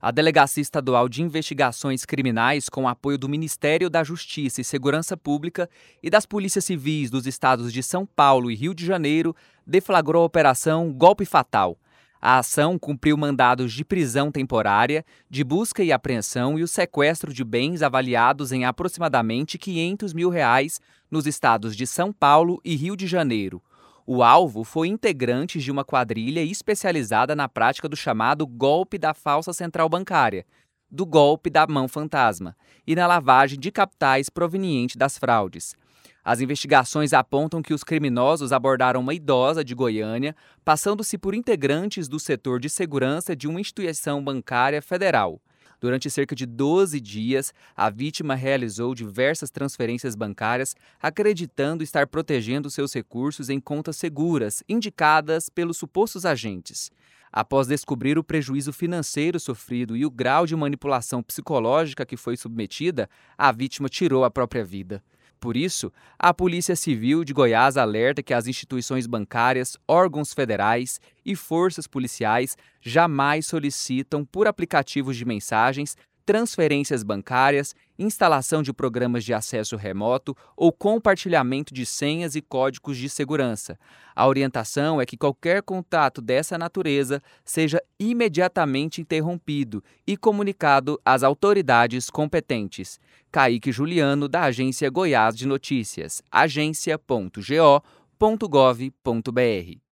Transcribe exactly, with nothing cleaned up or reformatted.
A Delegacia Estadual de Investigações Criminais, com apoio do Ministério da Justiça e Segurança Pública e das Polícias Civis dos estados de São Paulo e Rio de Janeiro, deflagrou a Operação Golpe Fatal. A ação cumpriu mandados de prisão temporária, de busca e apreensão e o sequestro de bens avaliados em aproximadamente quinhentos mil reais nos estados de São Paulo e Rio de Janeiro. O alvo foi integrantes de uma quadrilha especializada na prática do chamado golpe da falsa central bancária, do golpe da mão fantasma e na lavagem de capitais proveniente das fraudes. As investigações apontam que os criminosos abordaram uma idosa de Goiânia, passando-se por integrantes do setor de segurança de uma instituição bancária federal. Durante cerca de doze dias, a vítima realizou diversas transferências bancárias, acreditando estar protegendo seus recursos em contas seguras, indicadas pelos supostos agentes. Após descobrir o prejuízo financeiro sofrido e o grau de manipulação psicológica que foi submetida, a vítima tirou a própria vida. Por isso, a Polícia Civil de Goiás alerta que as instituições bancárias, órgãos federais e forças policiais jamais solicitam por aplicativos de mensagens, transferências bancárias, instalação de programas de acesso remoto ou compartilhamento de senhas e códigos de segurança. A orientação é que qualquer contato dessa natureza seja imediatamente interrompido e comunicado às autoridades competentes. Kaique Juliano, da Agência Goiás de Notícias, agência ponto go ponto gov ponto br.